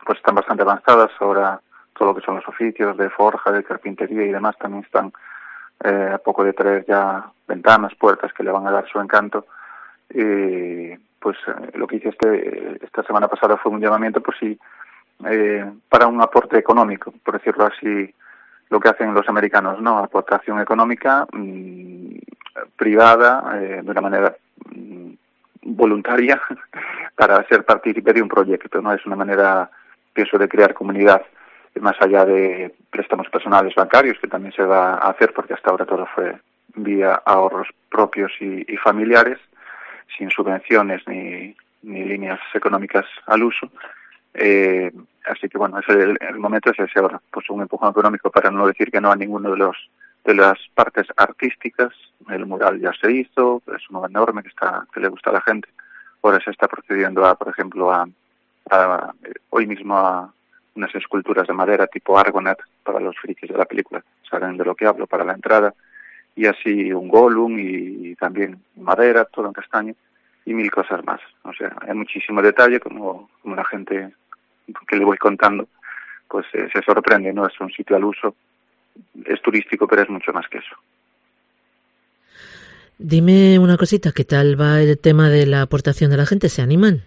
pues están bastante avanzadas. Ahora todo lo que son los oficios de forja, de carpintería y demás también están a poco de traer ya ventanas, puertas que le van a dar su encanto. Pues lo que hice esta semana pasada fue un llamamiento, pues sí, para un aporte económico, por decirlo así, lo que hacen los americanos, ¿no? Aportación económica privada, de una manera voluntaria, para ser partícipe de un proyecto, ¿no? Es una manera, pienso, de crear comunidad, más allá de préstamos personales bancarios, que también se va a hacer, porque hasta ahora todo fue vía ahorros propios y familiares, sin subvenciones ni líneas económicas al uso. Así que bueno, el momento es ese ahora, pues un empujón económico para no decir que no a ninguno de las partes artísticas. El mural ya se hizo, es uno enorme que le gusta a la gente. Ahora se está procediendo por ejemplo, hoy mismo a unas esculturas de madera tipo Argonaut, para los frikis de la película, saben de lo que hablo, para la entrada, y así un Gollum y también madera, todo en castaño, y 1000 cosas más. O sea, hay muchísimo detalle, como la gente que le voy contando, pues se sorprende, ¿no? Es un sitio al uso, es turístico, pero es mucho más que eso. Dime una cosita, ¿qué tal va el tema de la aportación de la gente? ¿Se animan?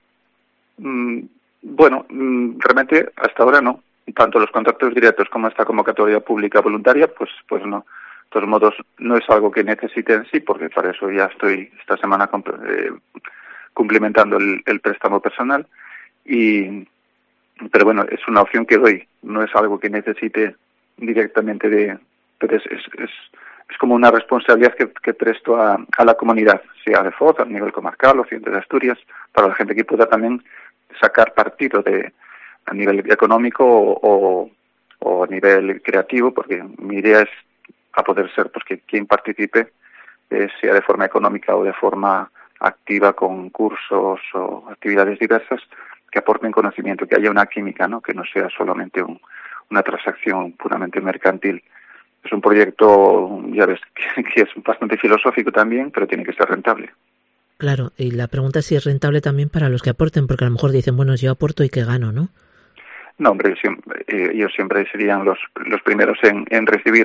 Bueno, realmente hasta ahora no. Tanto los contactos directos como esta convocatoria pública voluntaria, pues no. De todos modos, no es algo que necesite en sí, porque para eso ya estoy esta semana cumplimentando el préstamo personal. Pero bueno, es una opción que doy, no es algo que necesite directamente pero es como una responsabilidad que presto a la comunidad, sea de Foz, a nivel comarcal o Occidente de Asturias, para la gente que pueda también sacar partido a nivel económico o a nivel creativo, porque mi idea es a poder ser pues que quien participe, sea de forma económica o de forma activa con cursos o actividades diversas, que aporten conocimiento, que haya una química, ¿no? Que no sea solamente una transacción puramente mercantil. Es un proyecto, ya ves, que es bastante filosófico también, pero tiene que ser rentable. Claro, y la pregunta es si es rentable también para los que aporten, porque a lo mejor dicen, bueno, yo aporto y ¿qué gano, no? No, hombre, ellos siempre serían los primeros en recibir.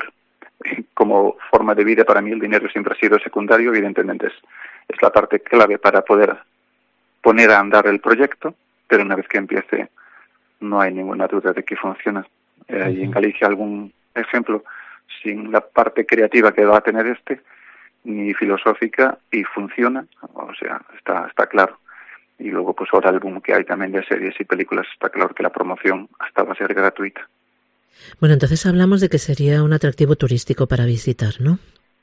Como forma de vida, para mí el dinero siempre ha sido secundario, evidentemente es la parte clave para poder poner a andar el proyecto, pero una vez que empiece no hay ninguna duda de que funciona. Hay en Galicia algún ejemplo sin la parte creativa que va a tener ni filosófica, y funciona, o sea, está claro. Y luego pues ahora el boom que hay también de series y películas, está claro que la promoción hasta va a ser gratuita. Bueno, entonces hablamos de que sería un atractivo turístico para visitar, ¿no?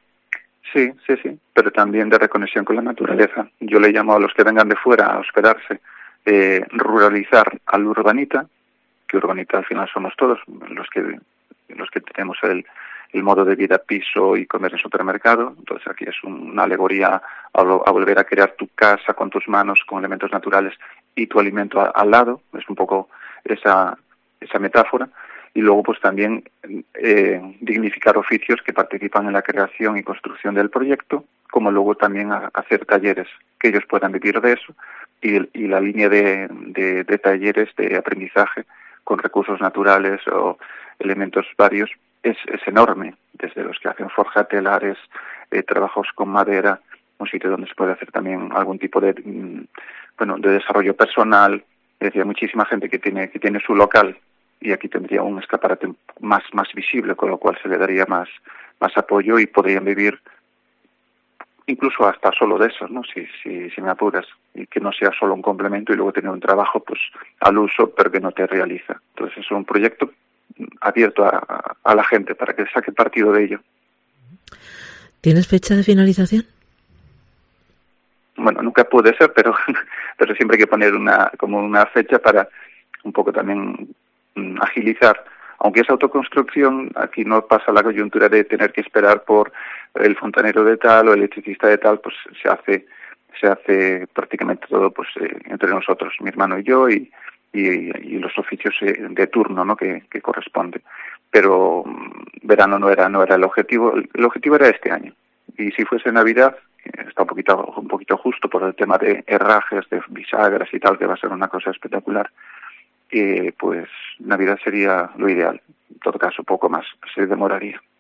Sí, pero también de reconexión con la naturaleza. Yo le llamo a los que vengan de fuera a hospedarse, ruralizar al urbanita, que urbanita al final somos todos, los que tenemos el modo de vida piso y comer en supermercado. Entonces aquí es una alegoría a volver a crear tu casa con tus manos, con elementos naturales y tu alimento al lado. Es un poco esa metáfora. Y luego pues también dignificar oficios que participan en la creación y construcción del proyecto, como luego también hacer talleres que ellos puedan vivir de eso, y la línea de talleres de aprendizaje con recursos naturales o elementos varios es enorme, desde los que hacen forja, telares, trabajos con madera, un sitio donde se puede hacer también algún tipo de desarrollo personal. Es decir, muchísima gente que tiene su local, y aquí tendría un escaparate más visible, con lo cual se le daría más apoyo y podrían vivir incluso hasta solo de eso, ¿no? Si me apuras, y que no sea solo un complemento y luego tener un trabajo pues al uso, pero que no te realiza. Entonces es un proyecto abierto a la gente para que saque partido de ello. ¿Tienes fecha de finalización? Bueno, nunca puede ser, pero siempre hay que poner una fecha para un poco también agilizar. Aunque es autoconstrucción, aquí no pasa la coyuntura de tener que esperar por el fontanero de tal o el electricista de tal, pues se hace prácticamente todo pues entre nosotros, mi hermano y yo, y los oficios de turno, ¿no? que corresponde. Pero verano no era el objetivo. El objetivo era este año. Y si fuese Navidad, está un poquito justo por el tema de herrajes, de bisagras y tal, que va a ser una cosa espectacular. pues Navidad sería lo ideal. En todo caso, poco más se demoraría.